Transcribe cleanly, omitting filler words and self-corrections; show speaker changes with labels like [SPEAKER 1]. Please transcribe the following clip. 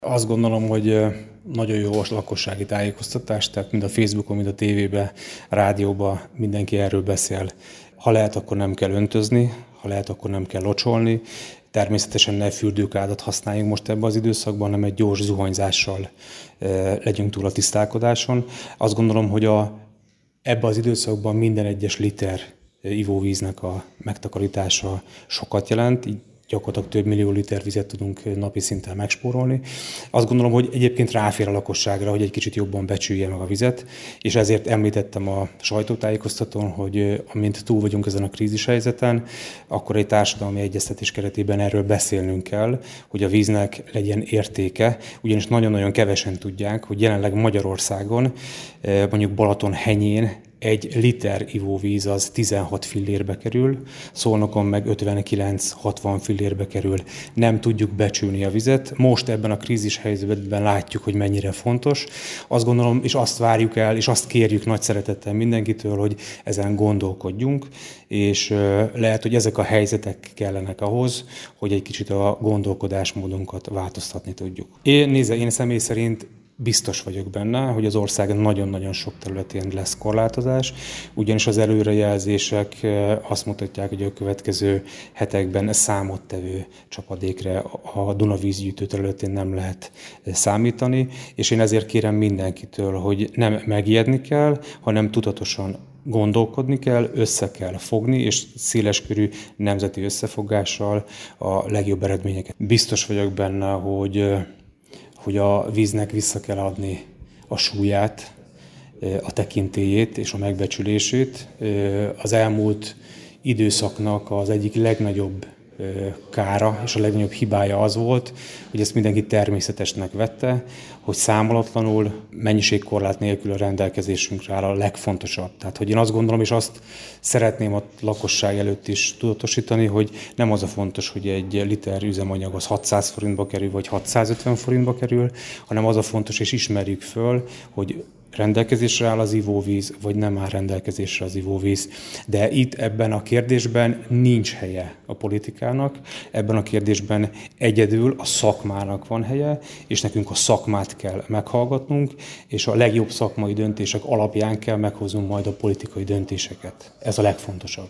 [SPEAKER 1] Azt gondolom, hogy nagyon jó a lakossági tájékoztatás, tehát mind a Facebookon, mind a tévében, rádióban mindenki erről beszél. Ha lehet, akkor nem kell öntözni, ha lehet, akkor nem kell locsolni. Természetesen ne fürdőkádat használjunk most ebben az időszakban, hanem egy gyors zuhanyzással legyünk túl a tisztálkodáson. Azt gondolom, hogy ebben az időszakban minden egyes liter ivóvíznek a megtakarítása sokat jelent, így gyakorlatilag több millió liter vizet tudunk napi szinten megspórolni. Azt gondolom, hogy egyébként ráfér a lakosságra, hogy egy kicsit jobban becsülje meg a vizet, és ezért említettem a sajtótájékoztatón, hogy amint túl vagyunk ezen a krízishelyzeten, akkor egy társadalmi egyeztetés keretében erről beszélnünk kell, hogy a víznek legyen értéke, ugyanis nagyon-nagyon kevesen tudják, hogy jelenleg Magyarországon, mondjuk Balatonhenyén, egy liter ivóvíz az 16 fillérbe kerül, Szolnokon meg 59-60 fillérbe kerül. Nem tudjuk becsülni a vizet. Most ebben a krízis helyzetben látjuk, hogy mennyire fontos. Azt gondolom, és azt várjuk el, és azt kérjük nagy szeretettel mindenkitől, hogy ezen gondolkodjunk, és lehet, hogy ezek a helyzetek kellenek ahhoz, hogy egy kicsit a gondolkodásmódunkat változtatni tudjuk. Én személy szerint biztos vagyok benne, hogy az ország nagyon-nagyon sok területén lesz korlátozás, ugyanis az előrejelzések azt mutatják, hogy a következő hetekben számottevő csapadékra a Duna vízgyűjtő területén nem lehet számítani, és én ezért kérem mindenkitől, hogy nem megijedni kell, hanem tudatosan gondolkodni kell, össze kell fogni, és széleskörű nemzeti összefogással a legjobb eredményeket. Biztos vagyok benne, hogy a víznek vissza kell adni a súlyát, a tekintélyét és a megbecsülését. Az elmúlt időszaknak az egyik legnagyobb kára és a legnagyobb hibája az volt, hogy ezt mindenki természetesnek vette, hogy számolatlanul, mennyiségkorlát nélkül a rendelkezésünkre áll a legfontosabb. Tehát, hogy én azt gondolom, és azt szeretném a lakosság előtt is tudatosítani, hogy nem az a fontos, hogy egy liter üzemanyag az 600 forintba kerül, vagy 650 forintba kerül, hanem az a fontos, és ismerjük föl, hogy rendelkezésre áll az ivóvíz, vagy nem áll rendelkezésre az ivóvíz. De itt ebben a kérdésben nincs helye a politikának, ebben a kérdésben egyedül a szakmának van helye, és nekünk a szakmát kell meghallgatnunk, és a legjobb szakmai döntések alapján kell meghoznunk majd a politikai döntéseket. Ez a legfontosabb.